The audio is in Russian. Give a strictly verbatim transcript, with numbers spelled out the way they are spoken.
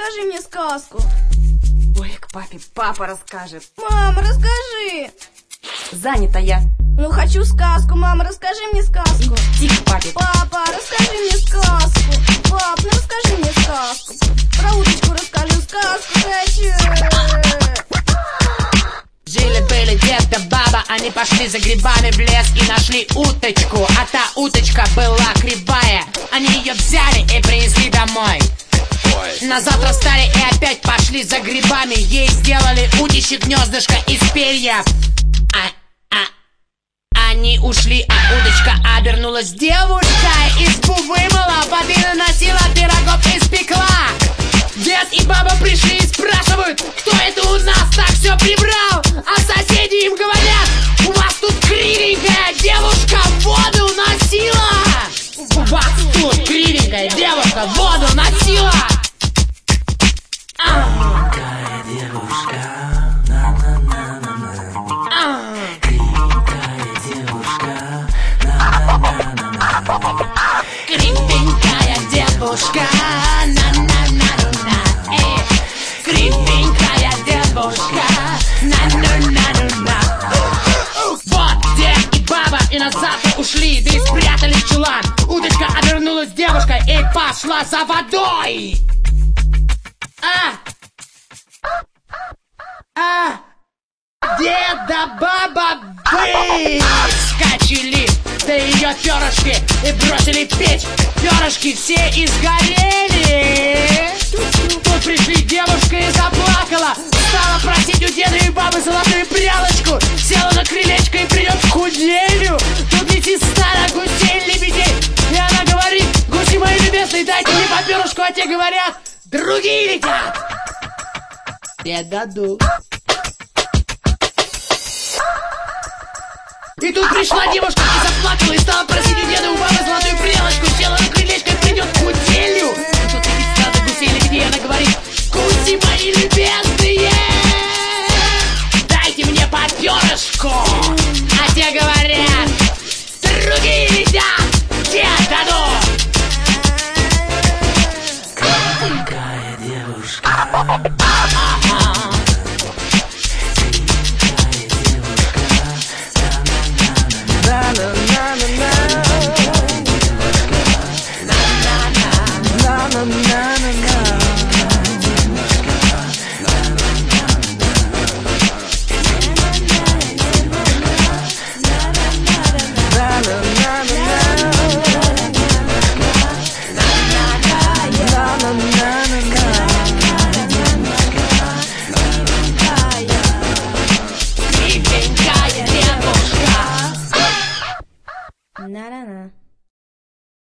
расскажи мне сказку. Ой, к папе папа расскажет. Мама, расскажи. Занята я. Ну, хочу сказку, мама, расскажи мне сказку. Иди к папе. Папа, расскажи мне сказку. Пап, ну расскажи мне сказку. Про уточку расскажу, сказку хочу. Жили-были дед да баба, они пошли за грибами в лес и нашли уточку. А та уточка была кривая, они ее взяли и принесли домой. На завтра встали и опять пошли за грибами. Ей сделали утичье гнездышко из перьев. А, а, они ушли, а удочка обернулась девушкой. Избу вымыла, воды наносила, пирогов испекла. Дед и баба пришли и спрашивают, кто это у нас так все прибрал? А соседи им говорят, у вас тут кривенькая девушка воду носила. У вас тут кривенькая девушка воду носила. Кривенькая девушка, на-на-на-на-на. Кривенькая девушка, на-на-на-на-на. Кривенькая девушка, на-на-на-на-на. Эй, кривенькая девушка, на-на-на-на-на. Вот дед и баба и на завтра ушли, да и спрятали в чулан. Удочка обернулась девушкой и пошла за водой. А! А! Дед да баба выскочили, да ее перышки и бросили в печь. Перышки все изгорели. Тут пришли девушка и заплакала. Стала просить у деда и бабы золотую прялочку. Села на крылечко и придет к куделю. Тут летит стадо гусей, лебедей. И она говорит: гуси мои любезные, дайте мне по перышку. А те говорят: другие летят. Не дадут. И тут пришла девушка и заплакала, и стала просить у деда у бабы золотую прялочку. Села на крылечко и придет к куделю. И тут летит стадо гусей, лебедей. Она говорит: гуси мои любезные, дайте мне по перышку. А те говорят: другие летят, те дадут. Кривенькая девушка, На-на-на.